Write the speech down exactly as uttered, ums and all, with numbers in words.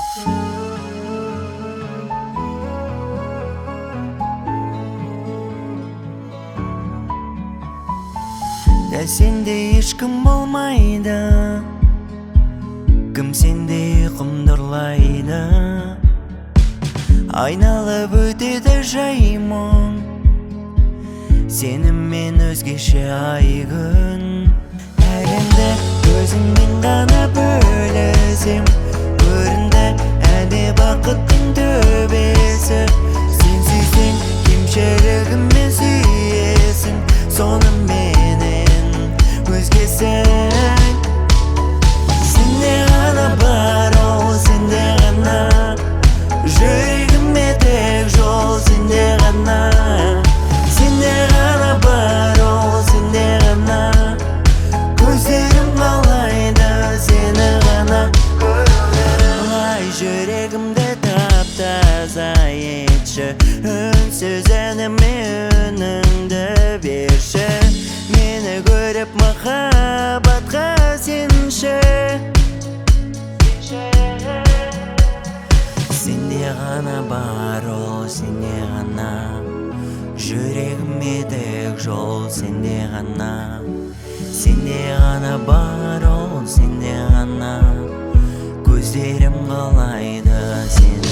Дәл сендей ешкім болмайды, кім сендей құмдырлайды. Айналып өтеді жаймон, сеніммен өзгеше ай күн. Әлемді өзіңмен ғана бөлісем, көрінді әлде бақыттың төбесі. Сен сүйсең кемшілігіммен сүйесің, сонымен өзгесің. Сенде ғана бар ол, сенде ғана, жүрегіме тек жол, сенде ғана. Сенде ғана бар ол, сенде ғана, көздерім қалайды сені ғана көруді. Ай, жүрегімді тап-таза етші, үнсіз әніме үніңді берші. Мені көріп махаббатқа сенші. Сенде ғана бар ол, сенде ғана, жүрегіме тек жол, сенде ғана. Сенде ғана бар ол, сенде ғана, көздерім қалайды сені